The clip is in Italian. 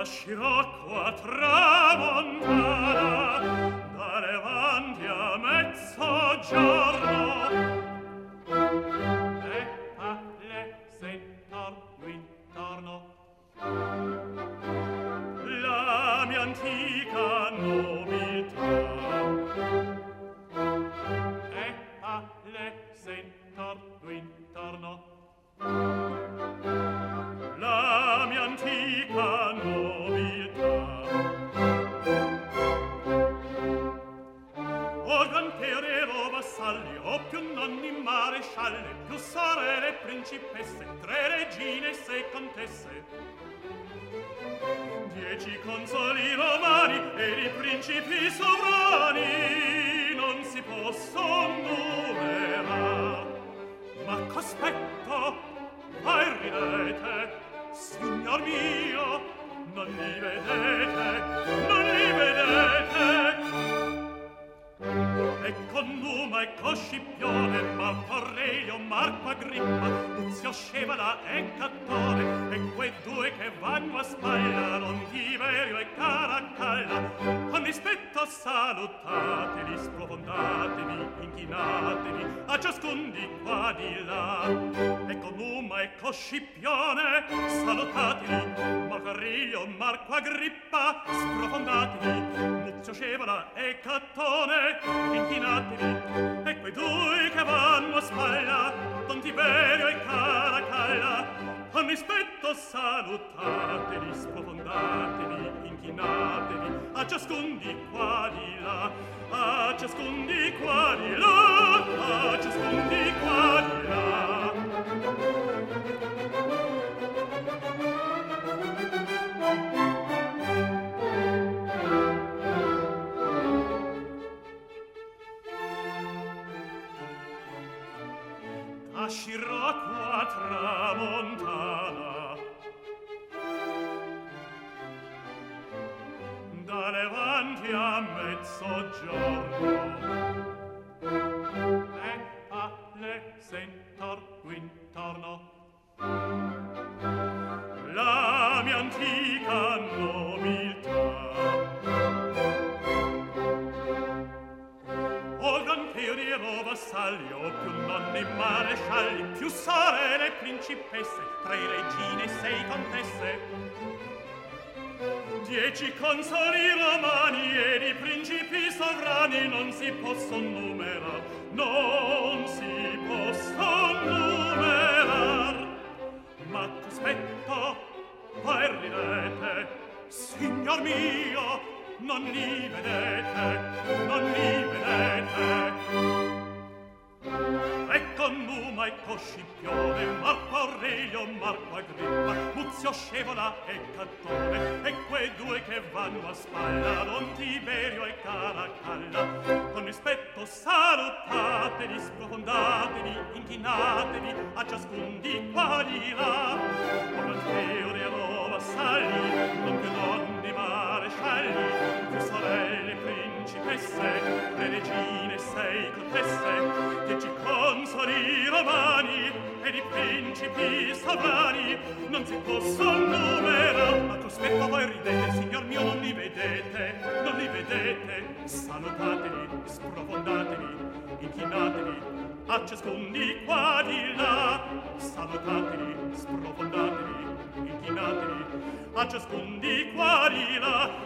scirocco a tramontana, da levante a mezzogiorno, e palese intorno intorno. La mia antica nobiltà, e palese intorno intorno. La mia antica nobiltà, o cantere vassalli, o più nonni marescialli, più sorelle principesse, 3 regine e 6 contesse, 10 consoli romani e i principi sovrani non si possono numerare. Ma cospetto, voi ridete, signor mio, non li vedete, non li vedete. Ecco Numa, ecco Scipione, Marco Aurelio, Marco Agrippa, Luzio Scevola e Cattone, e quei 2 che vanno a spalla, non Tiberio e Caracalla. Con rispetto salutateli, sprofondatevi, inchinatevi a ciascun di qua di là. Ecco Numa, ecco Scipione, salutateli, Marco Aurelio, Marco Agrippa, sprofondatevi, Luzio Scevola e Cattone, inchinatevi. E quei 2 che vanno a spalla, Don Tiberio e Caracalla, con rispetto salutateli, sprofondatevi, inchinatevi a ciascun di qua di là, a ciascun di qua di là, a ciascun di qua di là. A scirocco a tramontana, da levante a mezzogiorno, e palese intorno intorno. La mia antica nobiltà, o campioni vassalli, o più nonni marescialli, più sorelle principesse, 3 regine e 6 contesse, 10 consoli romani ed i principi sovrani non si possono numerare, non si possono numerare. Ma cospetto, voi ridete, signor mio, non li vedete, non li vedete. Ecco Numa, ecco Scipione, Marco Aurelio, Marco Agrippa, Luzio Scevola e Cattone, e quei 2 che vanno a spalla, Don Tiberio e Caracalla. Con rispetto salutateli, sprofondatevi, inchinatevi a ciascun di qua di là. Ora teorero vassalli, non più nonni marescialli, più sorelle principesse, 3 regine e 6 contesse, 10 consoli romani ed i principi sovrani non si possono numerare. Ma cospetto voi ridete, signor mio, non li vedete, non li vedete. Salutateli, sprofondatevi, inchinatevi a ciascun di qua di là. Salutateli, sprofondatevi, inchinatevi a ciascun di qua di là.